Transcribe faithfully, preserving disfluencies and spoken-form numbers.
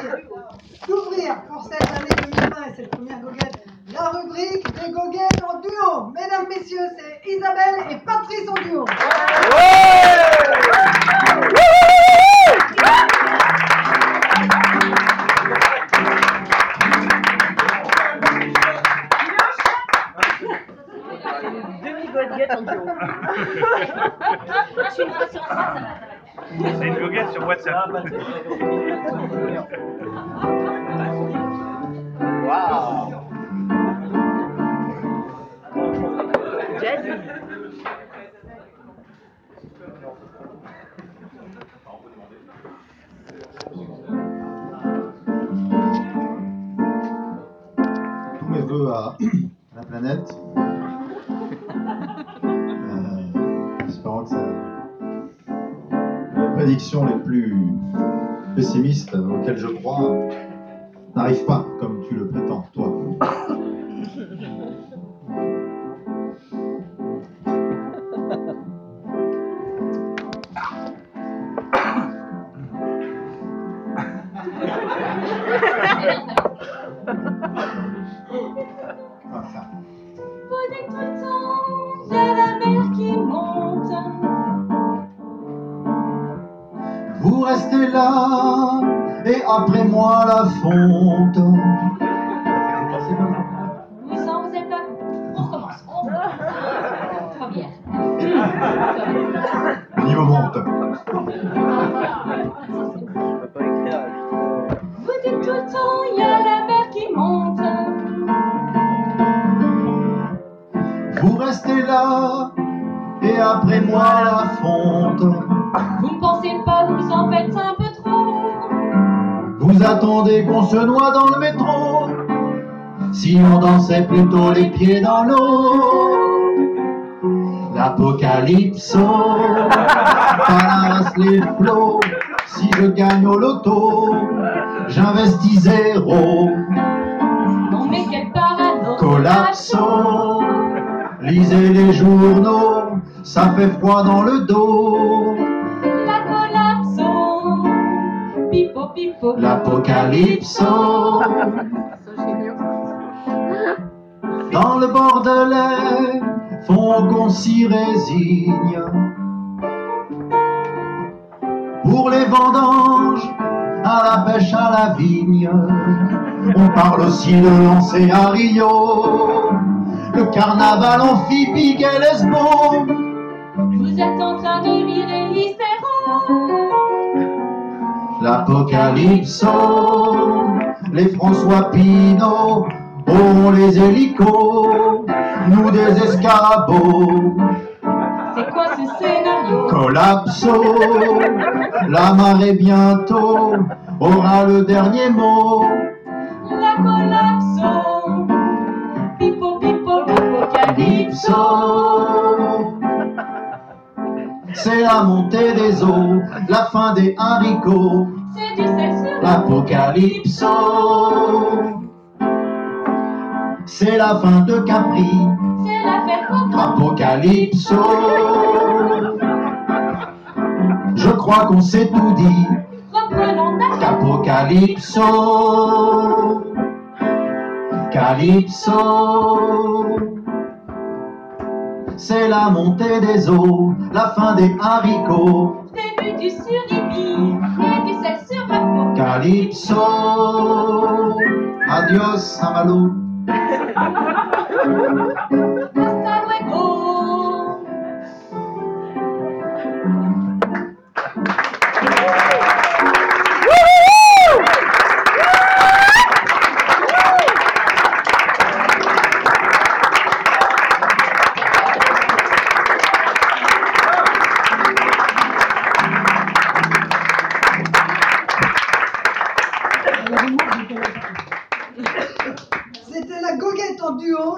d'ouvrir pour cette année deux mille vingt et cette première goguette la rubrique des goguettes en duo. Mesdames, messieurs, c'est Isabelle et Patrice en duo. Demi-goguette en duo. Tu me sur WhatsApp. C'est une goguette sur WhatsApp. Waouh. Jazzy. Tous mes voeux à la planète. Euh, espérant que ça... les prédictions les plus pessimistes auxquelles je crois n'arrivent pas comme tu le prétends, toi. Ah, ça. Vous dites tout le temps, il y a la mer qui monte. Vous restez là, et après moi la fonte. Vous en vous êtes pas. On recommence. On recommence. Première. Le niveau monte. Vous dites tout le temps, il y a la mer qui monte. Vous restez là, et après moi la fonte. Vous ne pensez pas, vous en faites un peu trop. Vous attendez qu'on se noie dans le métro. Si on dansait plutôt les pieds dans l'eau. L'apocalypse balasse les flots. Si je gagne au loto, j'investis zéro. Non mais quel parano. Collapso, lisez les journaux, ça fait froid dans le dos. La collapso. Pipo pipo. L'apocalypse dans le Bordelais font qu'on s'y résigne. Pour les vendanges, à la pêche à la vigne, on parle aussi de lancer à Rio le carnaval amphibie et lesbon. Vous êtes en train de virer hystéro. L'apocalypse, les François Pinault ont les hélicos, nous des escarabaux. C'est quoi ce scénario? Collapso, la marée bientôt aura le dernier mot. La collapso. Pipo pipo l'apocalypse. Calypso, c'est la montée des eaux, la fin des haricots. C'est du sel sur L'apocalypse, c'est la fin de Capri. C'est la fête au Apocalypse, je crois qu'on s'est tout dit. reprenons ta Apocalypse, Calypso, c'est la montée des eaux, la fin des haricots. début du suribi et du sel sur la peau. Calypso, adios Saint-Malo. Hasta luego. C'était la goguette en duo.